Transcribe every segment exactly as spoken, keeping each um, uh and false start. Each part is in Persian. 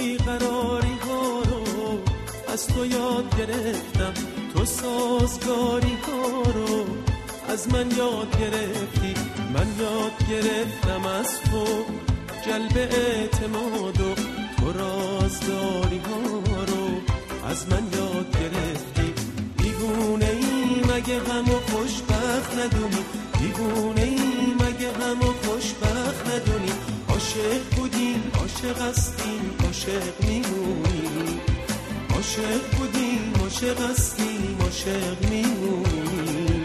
بیقراری ها رو از تو یاد گرفتم، تو سازگاری ها رو از من یاد گرفتی، من یاد گرفتم از تو جلب اعتماد و تو رازداری ها رو از من یاد گرفتی. دیوونه ای مگه همو خوشبخت ندونی، دیوونه ای مگه همو خوشبخت ندونی، عاشق بودیم عاشق هستیم عاشق میمونی، عاشق بودیم عاشق هستیم عاشق میمونی.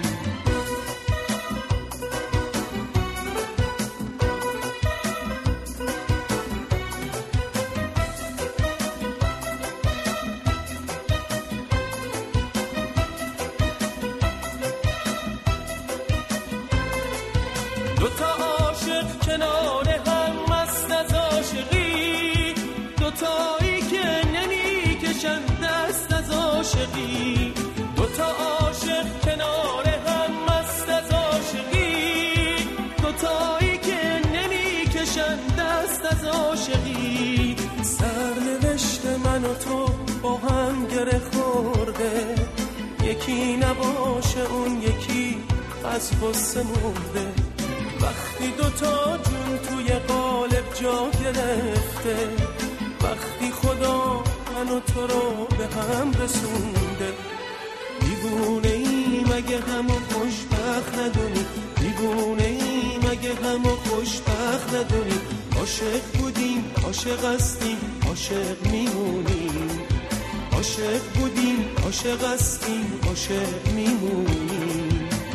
دوتا عاشق کنار هم مست از عاشقی، دوتایی که نمی کشن دست از عاشقی، دوتا عاشق کنار هم مست از عاشقی، دوتایی که نمی کشن دست از عاشقی. سرنوشت من و تو با هم گره خورده، یکی نباشه اون یکی از غصه مرده. وقتی دوتا جون توی قالب جا گرفته، وقتی خدا من و تو رو به هم رسونده. دیوونه ای مگه همو خوشبخت ندونی، دیوونه ای مگه همو خوشبخت ندونی، عاشق بودیم عاشق هستیم عاشق میمونیم، عاشق بودیم عاشق هستیم عاشق میمونیم.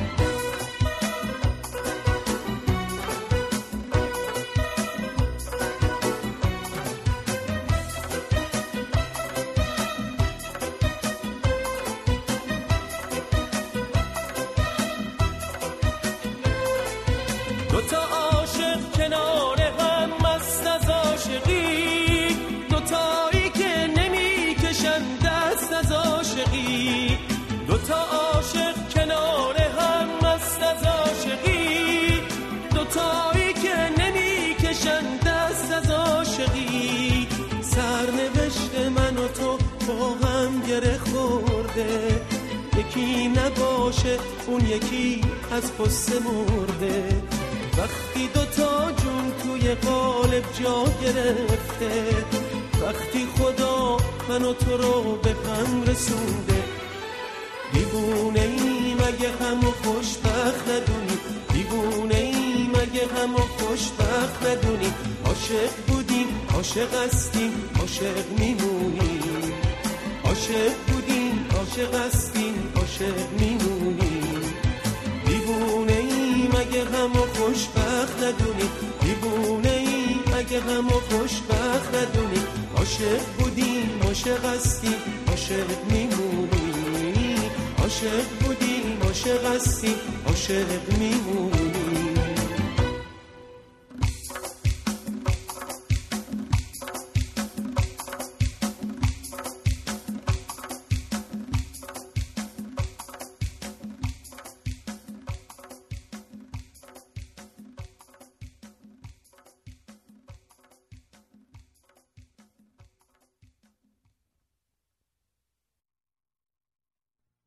دوتا عاشق کنار هم مست از عاشقی، دوتایی که نمی کشن دست از عاشقی، دوتا عاشق کنار هم مست از عاشقی، دوتایی که نمی کشن دست از عاشقی. سرنوشت من و تو با هم گره خورده، یکی نباشه اون یکی از غصه مرده. وقتی دوتا جون توی قالب جا گرفته، وقتی خدا من و تو رو به هم رسونده. دیوونه ای مگه همو خوشبخت ندونی، دیوونه ای مگه همو خوشبخت ندونی، عاشق بودیم عاشق هستیم عاشق میمونیم، عاشق بودیم عاشق هستیم عاشق میمونیم. دیوونه ای مگه همو خوشبخت ندونی، دیوونه ای مگه همو خوشبخت ندونی، عاشق بودیم عاشق هستیم عاشق میمونیم، عاشق بودیم عاشق هستیم عاشق میمونیم.